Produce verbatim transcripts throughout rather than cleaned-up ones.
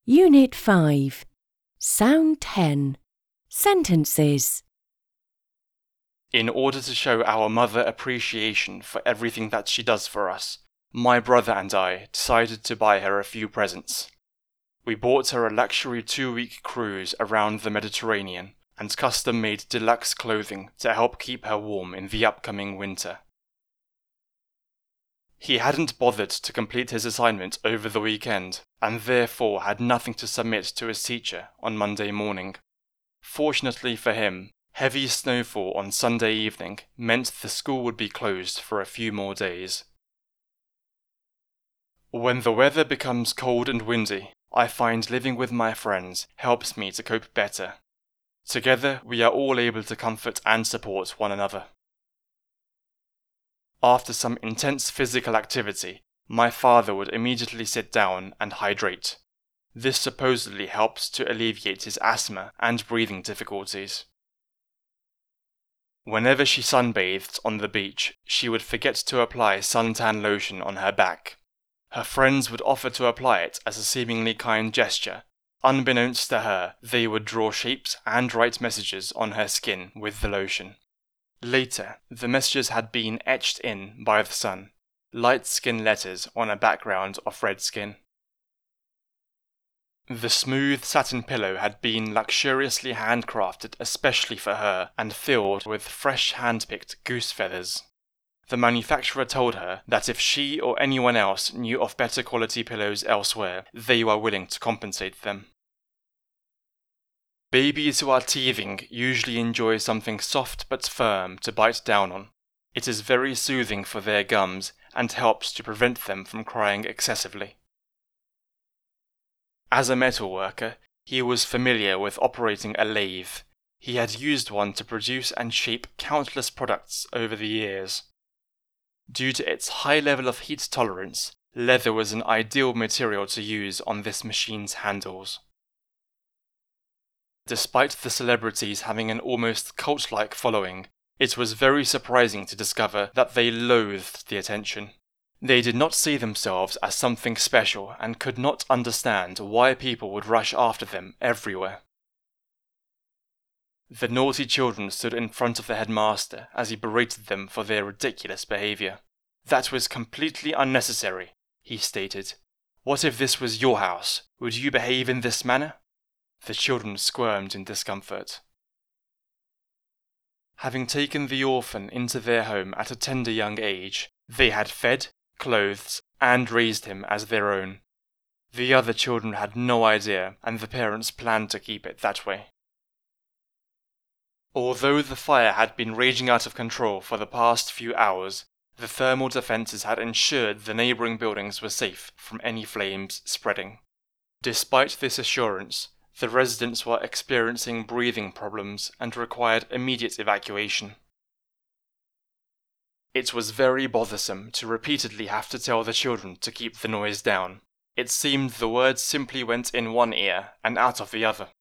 Unit five. Sound ten. Sentences. In order to show our mother appreciation for everything that she does for us, my brother and I decided to buy her a few presents. We bought her a luxury two-week cruise around the Mediterranean and custom-made deluxe clothing to help keep her warm in the upcoming winter. He hadn't bothered to complete his assignment over the weekend and therefore had nothing to submit to his teacher on Monday morning. Fortunately for him, heavy snowfall on Sunday evening meant the school would be closed for a few more days. When the weather becomes cold and windy, I find living with my friends helps me to cope better. Together, we are all able to comfort and support one another. After some intense physical activity, my father would immediately sit down and hydrate. This supposedly helps to alleviate his asthma and breathing difficulties. Whenever she sunbathed on the beach, she would forget to apply suntan lotion on her back. Her friends would offer to apply it as a seemingly kind gesture. Unbeknownst to her, they would draw shapes and write messages on her skin with the lotion. Later, the messages had been etched in by the sun, light skin letters on a background of red skin. The smooth satin pillow had been luxuriously handcrafted especially for her and filled with fresh hand-picked goose feathers. The manufacturer told her that if she or anyone else knew of better quality pillows elsewhere, they were willing to compensate them. Babies who are teething usually enjoy something soft but firm to bite down on. It is very soothing for their gums and helps to prevent them from crying excessively. As a metal worker, he was familiar with operating a lathe. He had used one to produce and shape countless products over the years. Due to its high level of heat tolerance, leather was an ideal material to use on this machine's handles. Despite the celebrities having an almost cult-like following, it was very surprising to discover that they loathed the attention. They did not see themselves as something special and could not understand why people would rush after them everywhere. The naughty children stood in front of the headmaster as he berated them for their ridiculous behaviour. "That was completely unnecessary," he stated. "What if this was your house? Would you behave in this manner?" The children squirmed in discomfort. Having taken the orphan into their home at a tender young age, they had fed, clothed, and raised him as their own. The other children had no idea, and the parents planned to keep it that way. Although the fire had been raging out of control for the past few hours, the thermal defences had ensured the neighbouring buildings were safe from any flames spreading. Despite this assurance, the residents were experiencing breathing problems and required immediate evacuation. It was very bothersome to repeatedly have to tell the children to keep the noise down. It seemed the words simply went in one ear and out of the other.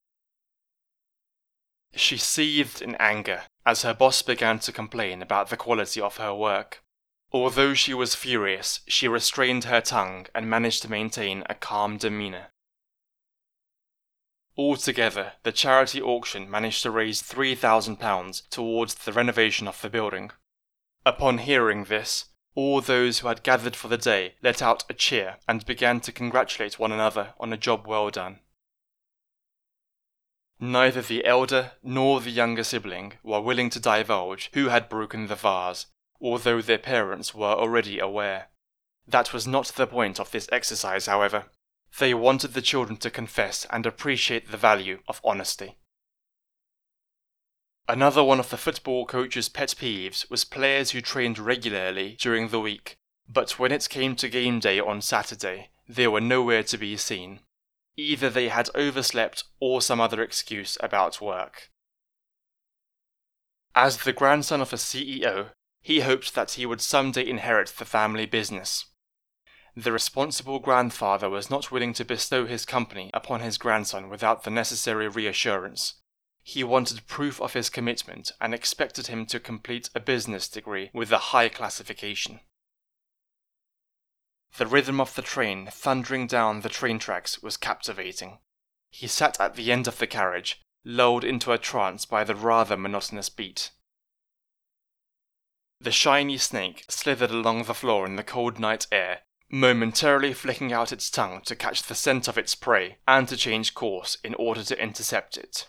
She seethed in anger as her boss began to complain about the quality of her work. Although she was furious, she restrained her tongue and managed to maintain a calm demeanour. Altogether, the charity auction managed to raise three thousand pounds towards the renovation of the building. Upon hearing this, all those who had gathered for the day let out a cheer and began to congratulate one another on a job well done. Neither the elder nor the younger sibling were willing to divulge who had broken the vase, although their parents were already aware. That was not the point of this exercise, however. They wanted the children to confess and appreciate the value of honesty. Another one of the football coach's pet peeves was players who trained regularly during the week, but when it came to game day on Saturday, they were nowhere to be seen. Either they had overslept or some other excuse about work. As the grandson of a C E O, he hoped that he would someday inherit the family business. The responsible grandfather was not willing to bestow his company upon his grandson without the necessary reassurance. He wanted proof of his commitment and expected him to complete a business degree with a high classification. The rhythm of the train thundering down the train tracks was captivating. He sat at the end of the carriage, lulled into a trance by the rather monotonous beat. The shiny snake slithered along the floor in the cold night air, momentarily flicking out its tongue to catch the scent of its prey and to change course in order to intercept it.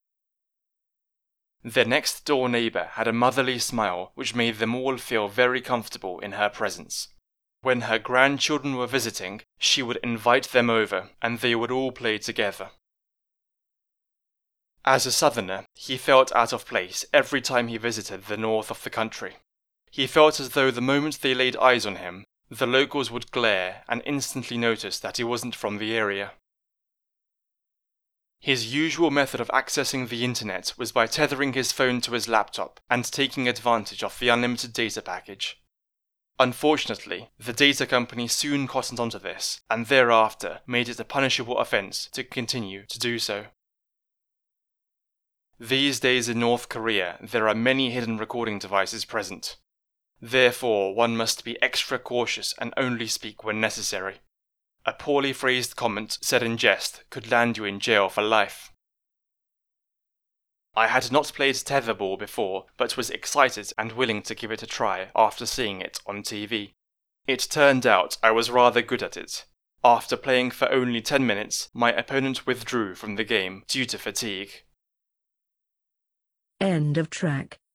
Their next-door neighbour had a motherly smile which made them all feel very comfortable in her presence. When her grandchildren were visiting, she would invite them over and they would all play together. As a southerner, he felt out of place every time he visited the north of the country. He felt as though the moment they laid eyes on him, the locals would glare and instantly notice that he wasn't from the area. His usual method of accessing the internet was by tethering his phone to his laptop and taking advantage of the unlimited data package. Unfortunately, the data company soon cottoned onto this, and thereafter made it a punishable offence to continue to do so. These days in North Korea, there are many hidden recording devices present. Therefore, one must be extra cautious and only speak when necessary. A poorly phrased comment said in jest could land you in jail for life. I had not played tetherball before, but was excited and willing to give it a try after seeing it on T V. It turned out I was rather good at it. After playing for only ten minutes, my opponent withdrew from the game due to fatigue. End of track.